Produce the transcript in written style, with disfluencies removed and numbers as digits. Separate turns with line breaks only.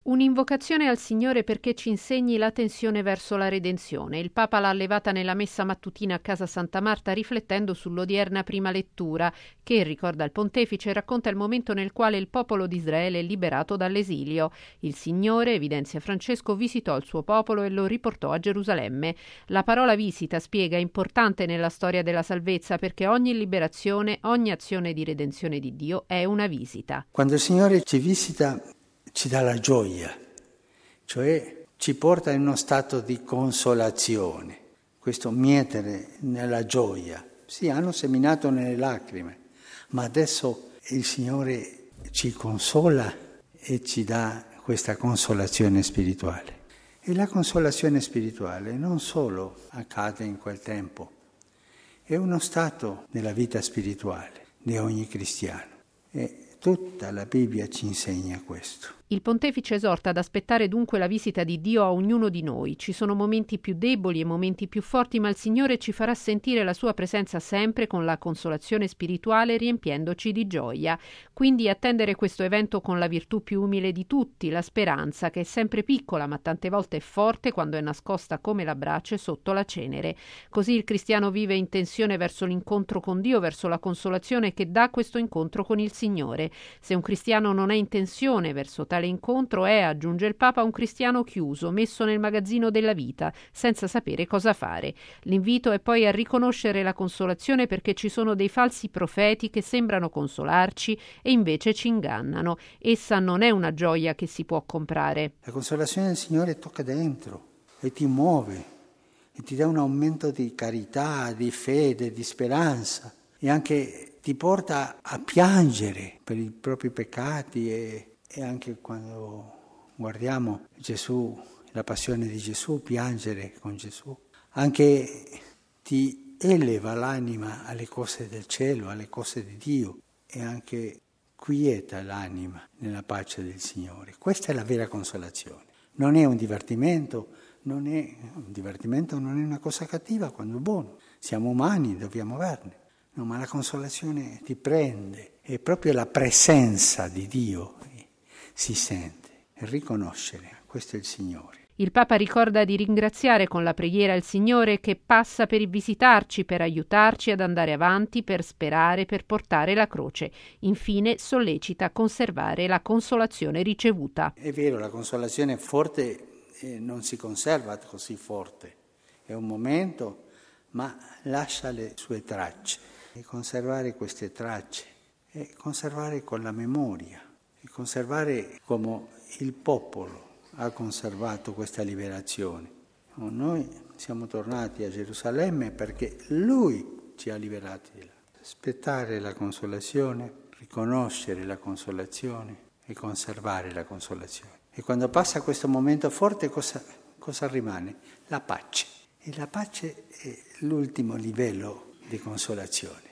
Un'invocazione al Signore perché ci insegni la tensione verso la redenzione. Il Papa l'ha allevata nella messa mattutina a Casa Santa Marta riflettendo sull'odierna prima lettura che, ricorda il pontefice, racconta il momento nel quale il popolo di Israele è liberato dall'esilio. Il Signore, evidenzia Francesco, visitò il suo popolo e lo riportò a Gerusalemme. La parola visita, spiega, è importante nella storia della salvezza perché ogni liberazione, ogni azione di redenzione di Dio è una visita.
Quando il Signore ci visita ci dà la gioia, cioè ci porta in uno stato di consolazione, questo mietere nella gioia. Sì, hanno seminato nelle lacrime, ma adesso il Signore ci consola e ci dà questa consolazione spirituale. E la consolazione spirituale non solo accade in quel tempo, è uno stato nella vita spirituale di ogni cristiano. E tutta la Bibbia ci insegna questo.
Il pontefice esorta ad aspettare dunque la visita di Dio a ognuno di noi. Ci sono momenti più deboli e momenti più forti, ma il Signore ci farà sentire la sua presenza sempre con la consolazione spirituale, riempiendoci di gioia. Quindi attendere questo evento con la virtù più umile di tutti, la speranza, che è sempre piccola ma tante volte è forte quando è nascosta come la brace sotto la cenere. Così il cristiano vive in tensione verso l'incontro con Dio, verso la consolazione che dà questo incontro con il Signore. Se un cristiano non è in tensione verso tale incontro è, aggiunge il Papa, un cristiano chiuso, messo nel magazzino della vita, senza sapere cosa fare. L'invito è poi a riconoscere la consolazione perché ci sono dei falsi profeti che sembrano consolarci e invece ci ingannano. Essa non è una gioia che si può comprare.
La consolazione del Signore tocca dentro e ti muove e ti dà un aumento di carità, di fede, di speranza e anche ti porta a piangere per i propri peccati e anche quando guardiamo Gesù, la passione di Gesù, piangere con Gesù, anche ti eleva l'anima alle cose del cielo, alle cose di Dio e anche quieta l'anima nella pace del Signore. Questa è la vera consolazione. Non è un divertimento, non è una cosa cattiva quando è buono. Siamo umani, dobbiamo averne. No, ma la consolazione ti prende, è proprio la presenza di Dio, si sente, riconoscere, questo è il Signore.
Il Papa ricorda di ringraziare con la preghiera il Signore che passa per visitarci, per aiutarci ad andare avanti, per sperare, per portare la croce. Infine sollecita a conservare la consolazione ricevuta.
È vero, la consolazione forte non si conserva così forte, è un momento, ma lascia le sue tracce. E conservare queste tracce, e conservare con la memoria, e conservare come il popolo ha conservato questa liberazione. Noi siamo tornati a Gerusalemme perché Lui ci ha liberati di là. Aspettare la consolazione, riconoscere la consolazione e conservare la consolazione. E quando passa questo momento forte cosa rimane? La pace. E la pace è l'ultimo livello di consolazione.